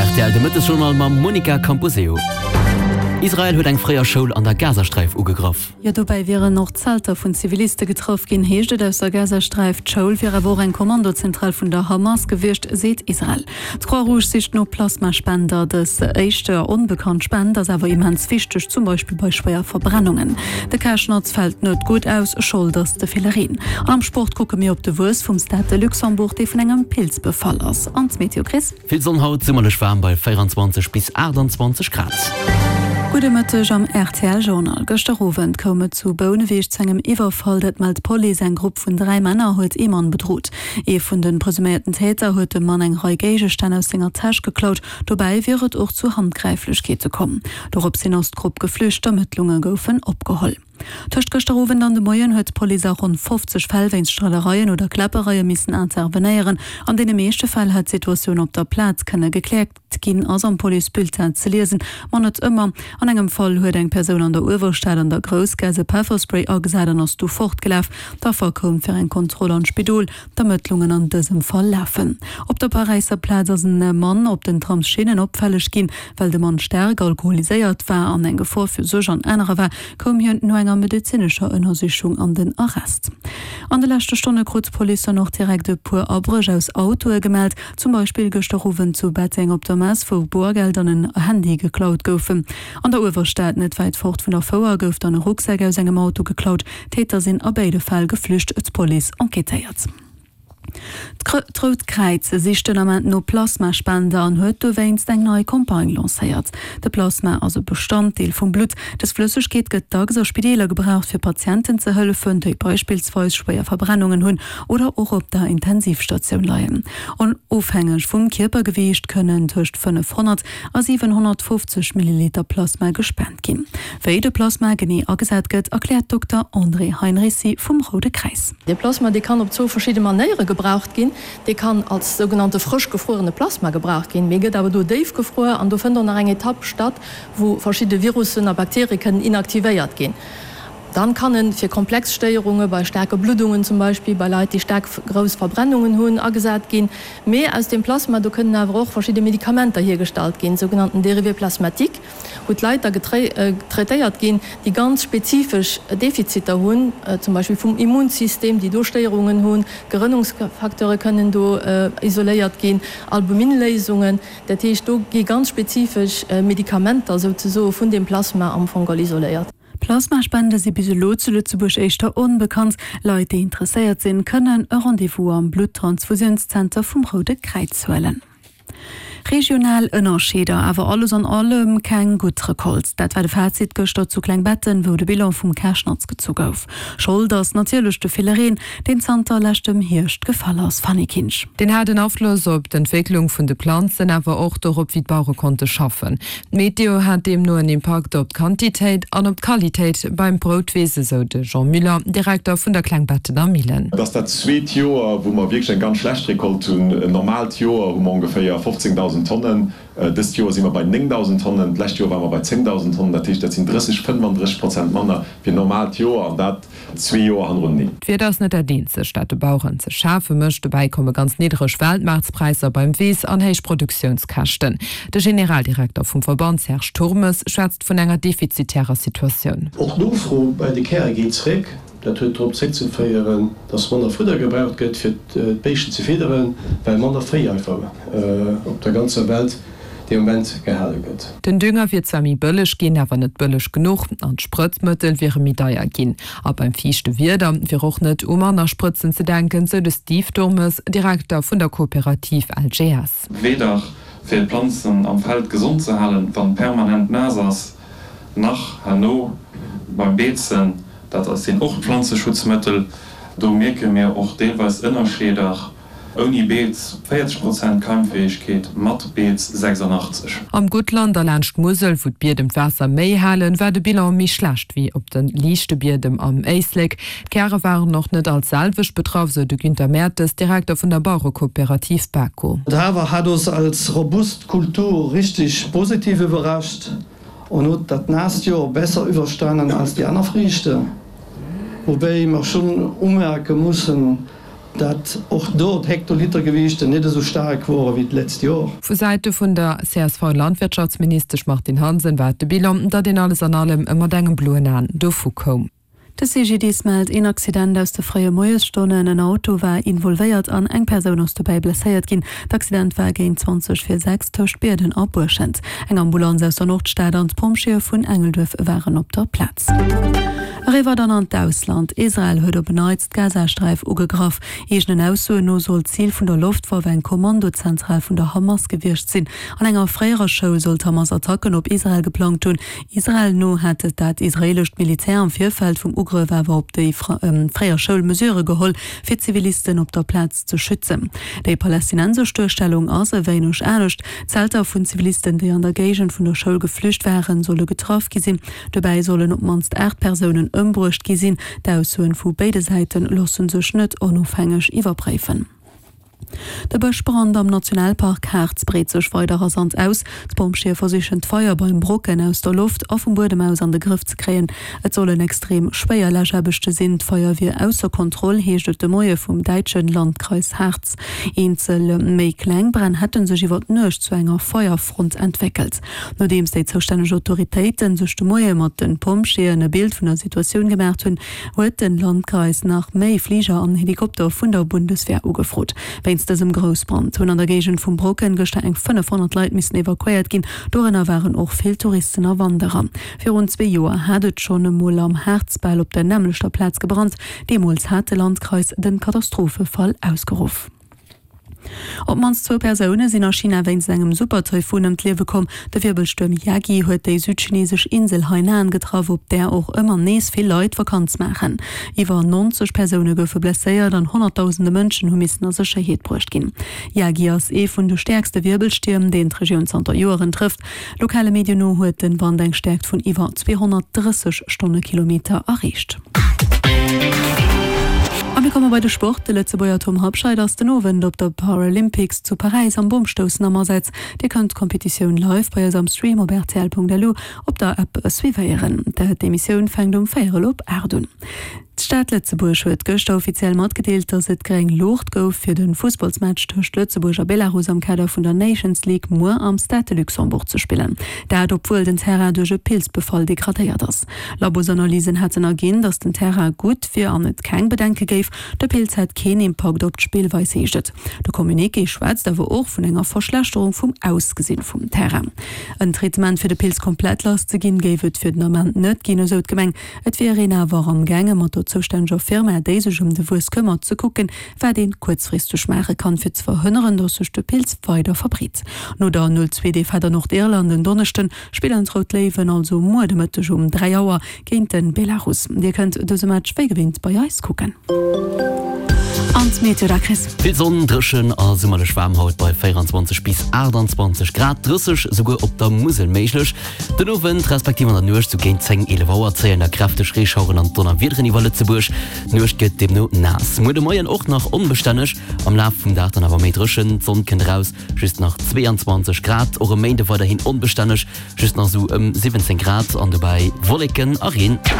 RTL de Mëttejournal ma Monika Camposeo. Israel huet eng freier Schoul an der Gazastreif ugegraff. Ja, dabei wären noch Zalter vun Zivilisten getroffen gin heeschte aus der Gazastreif Schoul fir wo ein Kommandozentral vun der Hamas gewircht seht Israel. Croix-Rouge sicht no Plasmaspender des eischchte unbekannt Spender awer immens wichtig, zum Beispiel bei schwerer Verbrennungen. De Kerschnotz fällt net gut aus, Schulters de Filerin. Am Sport gucke mir op de Wurs vum Stade Luxemburg de vun engem Pilzbefall ass. Ans Meteokris? Viel Sonnenhaut zimmerlech warm bei 24 bis 28 Grad. Gute Mëtteg am RTL-Journal. Gësterowend komme zu Bouneweg engem Iwerfall, dat mat Poli en Grupp vun 3 Männer huet Emann bedroht. Vun den presumierten Täter huet de Mann eng Reigegestein aus senger Tasch geklaut, dobei wäret och zu Handgreiflechkete kommen. Dorop sinn aus Grupp geflücht, Ermittlungen goufen opgeholl. Töcht gësterowend an de Moien huet Poli rund 50 Fallweinstrahlereien oder Klappereie missen intervenieren. An den meeschte Fall hat Situation op der Platz kënne geklärt ginn ass am Polizeibulletin ze lesen. Man net immer an engem Fall huet eng Person an der Uwerstelle an der Großgase Pfefferspray agesäden ass du fortgelaf. Da verkom fir en Kontrolle an Spidol, d'Ermittlungen an dësem Fall läffen. Op der Pariser Platz ass en Mann op den Tramschienen opfälleg ginn, weil de Mann sterk alkoholiséiert war an eng Gefahr fir sech an enere war, kom hi no enger medizinischer Untersuchung an den Arrest. An der letzte Stunde krut Polizei noch direkt de pur Abrech aus Auto gemeldet, zum Beispiel gestochen zu Betting op der Mass vu Burgeld an ein Handy geklaut goufen. An der Uwerstaat net weit fort vun der Vauer gouft an Rucksäge aus engem Auto geklaut, Täter sinn a beide Fall geflücht, et Police enquetéiert. Trotkreize sichten am no Plasmaspender an huet du weinst eng neue Kampagne lanciert. De Plasma also Bestandteil vum Blut des Flüssigkeit gët dags a Spideler gebraucht fir Patienten ze hëllefen, die beispielsweise schwer Verbrennungen hunn oder auch op der Intensivstation leiien. Und aufhängig vum Körpergewicht können tucht 500 a 750 Milliliter Plasma gespennt gin. Wéi de Plasma genie agesät gëtt, erklärt Dr. André Heinrici vom Rote Kreis. De Plasma die kann op zo verschiedene Manieren gebraucht gehen, die kann als sogenannte frisch gefrorene Plasma gebraucht gehen. Mir geht aber du Dave gefroren und du findest noch eine Etappe statt, wo verschiedene Virussen und Bakterien inaktiviert gehen. Dann kann für Komplexsteuerungen bei starke Blutungen zum Beispiel, bei Leuten, die stark große Verbrennungen haben, angesagt gehen. Mehr als dem Plasma, da können aber auch verschiedene Medikamente hergestellt gehen, sogenannten Derivierplasmatik, wo die Leute trätiert gehen, die ganz spezifisch Defizite haben, zum Beispiel vom Immunsystem, die Durchsteuerungen haben, Gerinnungsfaktoren können da isoliert gehen, Albuminlesungen, das heißt, da gehen ganz spezifisch Medikamente sozusagen von dem Plasma am Fungal isoliert. Plasmaspende sie bis zu Lützeburg echtter unbekannt. Leute, die interessiert sind, können ein Rendezvous am Bluttransfusionszentrum vom Rote Kreuz holen. Regional Unterschiede, aber alles an allem kein gut Rekord. Das war der Fazit gestern zu Kleinbetten, wo der Bilan vom Kerschnotz gezogen auf. Schuld das natürlich der Filerin, den Center lässt dem Hirscht gefallen aus Fanny Kinsch. Den hat den Aufschluss auf die Entwicklung von den Pflanzen, aber auch darauf, wie die Bauern konnte schaffen. Meteo hat dem nur einen Impact auf die Quantität und auf die Qualität beim Brotwesen, so der Jean Müller, Direktor von der Kleinbetten am Milen. Das ist 2 Jahre, wo wir wirklich ein ganz schlecht Rekord tun. Ein normales Jahr, wo wir ungefähr 15.000 Tonnen. Das Jahr sind wir bei 9.000 Tonnen, letztes Jahr waren wir bei 10.000 Tonnen. Das sind 35% Männer für normales Jahr und das 2 Jahre haben wir nicht. Für das nicht der Dienst, statt der Bauern zu schaffen möchte, dabei kommen ganz niedrige Weltmarktpreise beim Wies an hohe Produktionskosten. Der Generaldirektor vom Verband, Serge Turmes, schwärzt von einer defizitären Situation. Auch nur froh, bei der Kehre geht es weg. Dat huet op se zu feieren, dats man der Futter gebraucht gëtt fir d'Bechen ze federen, weil man der frei einfach op der ganze Welt de moment gehalen gëtt. Den Dünger wird zwar mi bëllech gin, awer net bëllech genug, an Spritzmittel wäre mi daier gin. Aber beim fichte Wirder wir auch net an Spritzen zu denken, so des Steve Turmes, Direktor vun der Kooperativ Algeas. Weder fir Pflanzen am Feld gesund zu halten, van permanent Nasers nach Hanno beim Bezen, dat as den och Pflanzenschutzmittel, do merke mir auch deelweis Innerschädach, Oni Beets 40% Kampffähigkeit, Matt Beets 86. Am Gutlander Landcht Musel, wo Bier dem Wasser méi halen, war de Bilan mi schlecht wie op den lichte Bier dem am Eisleck. Kere waren noch net als salvisch betroffen, so de Günther Mertes, Direktor von der Bauernkooperativ Bako. Dawer hat uns als robust Kultur richtig positiv überrascht und hat das nächste Jahr besser überstanden als die anderen Früchte. Wobei wir schon ummerken müssen, dat auch dort Hektolitergewichte nicht so stark war wie letztes Jahr. Von Seite von der CSV Landwirtschaftsminister Martin Hansen war der Bilan, da den alles an allem immer dengen Bluen an durchkommen. De CGD meldt een Accident aus der freie Moiesstunde ein Auto war involviert an eng Person aus dabei blessiert gin. D'Accident war gegen 20:06 Toschbierden abburschend. Eng Ambulance aus der Nordstadt und Pomschier vun Engeldorf waren op der Platz. Riwer dann an d'Ausland. Israel huet op beneizt Gazastreif ugegraf. Egen Aussue no soll Ziel vun der Luftwaffe en Kommandozentral vun der Hamas gewircht sinn. An enger freier Show soll Hamas Attacken op Israel geplant hun. Israel no hätte dat israelisch Militär am Vierfeld vum Ugrewer op de freier Schoul mesureure geholl fir Zivilisten op der Platz zu schützen. Dei palästinenser Störstellung as wéinech ernstcht, Zelter vun Zivilisten, die an der Gegend vun der Schoul geflücht wären, solle getraf gesinn. Dabei sollen op manst 8 Personen ëmbrucht gesinn, d'Aussuen vu beide Seiten lossen sech net onofhängig iwwerbrefen. Der Böschbrand am Nationalpark Harz bret sech weiter rasant aus. D'Pomschier versichen d'Feuer beim Brocken aus der Luft auf dem Bodemaus an den Griff zu kreen. Et soll en extrem schwéier lächerbechte sinn d'Feuer wie ausser Kontroll heecht de Moie vum Deitschen Landkreis Harz. Einzel méi Kleinbrenn hätten sech iwwer nëcht zu enger Feuerfront entwickelt. Nodems déi zoustänneg Autoritéiten sech de Moie mat den Pomschier e Bild vun der Situation gemerkt hunn, huet den Landkreis nach méi Flieger an Helikopter vun der Bundeswehr ugefrot. Wenn's das im Großbrand hun an der Gegend vum Brocken gochte eng 500 Leiit missen evakuiert gin, Dorenner waren och viel Touristen a Wanderer. Für rund 2 Joer hatt schon e Mol am Herzbeil op der Nämmelster Platz gebrannt, Demols hat der Landkreis den Katastrophefall ausgerufen. Ob mans 2 Personen sind nach China wenn sie engem Supertaifun am Lewe kom, der Wirbelsturm Yagi huet die südchinesisch Insel Hainan getroffen, op der auch immer nees viel Leute Vakanz machen. Iwer 90 Personen goufe blessiert an 100.000 Menschen hu missen as Scheheet brucht gin. Yagi as vun de stärkste Wirbelsturm, den d'Region Santa Joren trifft. Lokale Medien huet den Wandeng stärkt vun iwwer 230 Stundenkilometer erreicht. Wir kommen bei der Sport. Der letzte Boyer Tom Habscheid aus den Owen op der Paralympics zu Paris am Bombstoßen ammerseits. Die könnt Kompetition live bei am Stream op rtl.lu op der App swiveieren. Der Demission fängt 4 op Erdun. Die Stadt Lützeburg huet gëcht offiziell mat gedeelt, dass et greng Locht gouf fir den Fußballsmatch tuch Lützeburger Belarus am Kader vun der Nations League Moor am Stade Luxemburg zu spielen. Der hat obwohl den Terra duge Pilzbefall degradiert ass. Labosanalysen hatten ergin, dass den Terra gut fir an net keng Bedenke géif, der Pilz hat kein Impact op d'Spielweis heeget. Der Kommuniké schwätzt awer och vun enger Verschlechterung vum Ausgesinn vum Terra. Ein Treatment fir de Pilz komplett las ze ginn géifet fir den Moment net gin so gemeng. Et wie Rena war am Gänge mat zuständiger Firma déisech de Wus këmmer zu gucken, wer den kurzfristig schmere kann fir ze verhënneren, dat sech de Pilz weiter verbrit. No der 02D Vater noch Irland den Donnerchten spielen Rot Leven also Mordemëttech 3 Auer géint den Belarus. Dir könnt dëse Match wéi gewinnt bei Eis gucken. Viel Sonnendrschen a summmerle Schwarmhaut bei 24 bis 28 Grad drüssig, sogar op der Musel meiglech. Den Owen respektiv an der Nuch zu géint 10 11 zählen der Kräfte Schreeschauen an Donner wieder in Walle Lützeburg. Nuch gëtt dem no nass. Mo de Moien och noch unbestännech. Am Laf vum Dach dann awer méi drschen, Sonn kennt raus, just nach 22 Grad. Eure Meinde war dahin unbestännech, just nach so 17 Grad an dabei Wolken arin.